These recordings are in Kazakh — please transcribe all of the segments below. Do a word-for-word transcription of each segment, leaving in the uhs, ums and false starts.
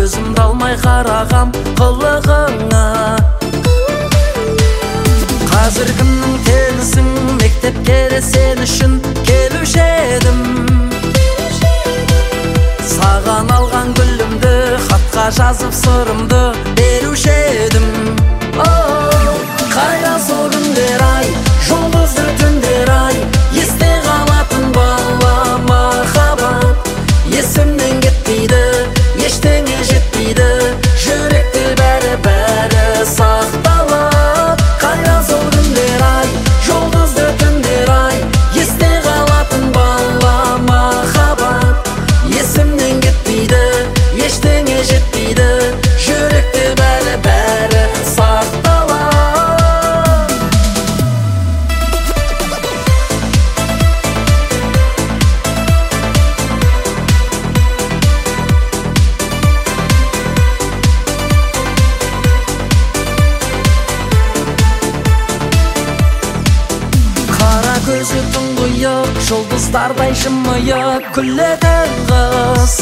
көзімді алмай қарағам қылығыңа. Қазір кімнің теңісің, мектепке де сен үшін келуші едім. Саған алған гүлімді, хатқа жазып сырымды беруші едім. Қайда сол күндер ай, жұлдызды түндер ай, есте қалатын бала махаббат. Есімнен кетпейді, ештеңе жетпейді, жүректе бәрі-бәрі сақталып. Қайда сол күндер ай, жұлдызды түндер ай, есте қалатын бала махаббат. Есімнен кетпейді, ештеңе жетпейді, жүректе бәрі-бәрі сақталып. Қара көзі тұңғиық, жұлдыздардай жымиық күлетін қыз.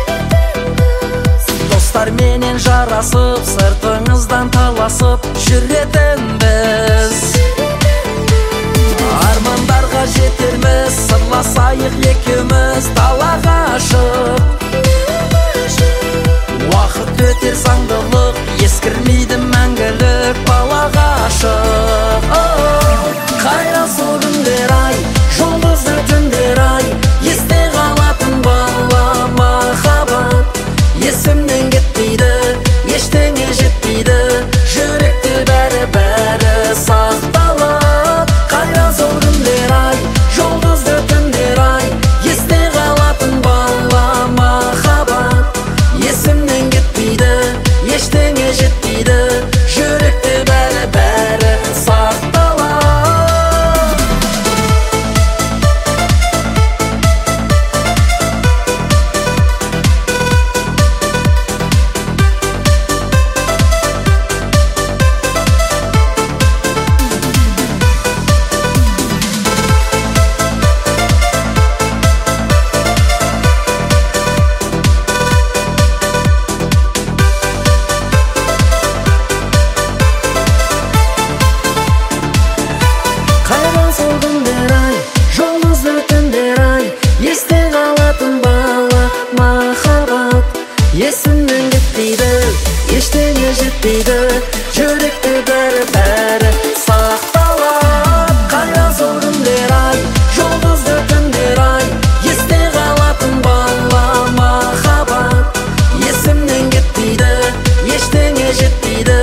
Достарменен жарасып, сыртыңыздан таласып жүретін біз. Армандарға жетерміз, сырласайық екеуміз далаға шығып. Уақыт өтер заңдылық, ескірмейді мәңгілік балаға ғашық. Қайда сол күндер ай, жұлдызды түндер ай, есте қалатын бала махаббат. Есімнен кетпейді, ештеңе жетпейді, жүректе бәрі-бәрі сақталып. Қайда сол күндер ай, жұлдызды түндер ай, есте қалатын бала махаббат. Есімнен кетпейді, ештеңе жетпейді, жүректе бәрі-бәрі сақталып. Қайда сол күндер ай, жұлдызды түндер ай, есте қалатын бала махаббат. Есімнен кетпейді, ештеңе жетпейді, жүректе бәрі-бәрі сақталып. Қайда сол күндер ай, жұлдызды түндер ай, есте қалатын бала махаббат. Есімнен кетпейді, ештеңе жетпейді,